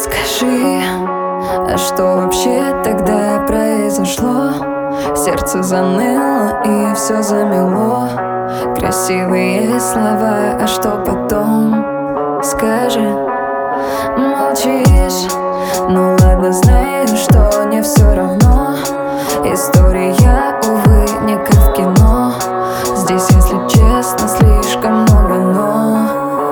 Скажи, а что вообще тогда произошло? Сердце заныло и все замело. Красивые слова, а что потом? Скажи, молчишь. Ну ладно, знаю, что не все равно. История, увы, не как в кино. Здесь, если честно, слишком много но.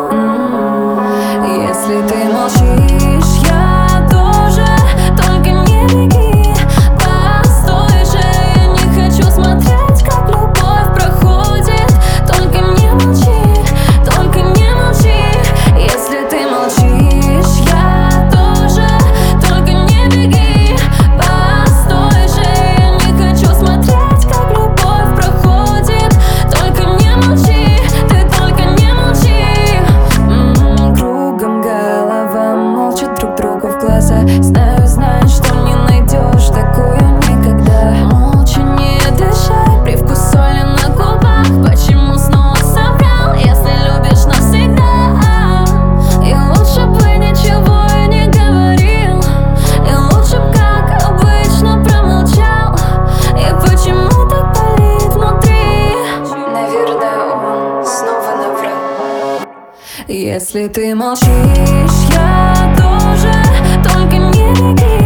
Если ты молчишь, я тоже. Только не беги, постой же. Я не хочу смотреть, как любовь проходит. Только не молчи, только не молчи. Если ты молчишь, я тоже. Только не беги, постой же. Я не хочу смотреть, как любовь проходит. Только не молчи, ты только не молчи. Кругом голова, молчат друг другу в глаза. Знаю, что не найдешь такую никогда. Молча не дышай, привкус соли на губах. Почему снова соврал, если любишь навсегда? И лучше бы ничего и не говорил. И лучше б, как обычно, промолчал. И почему так болит внутри? Наверное, он снова наврал. Если ты молчишь, я тоже. Только не беги.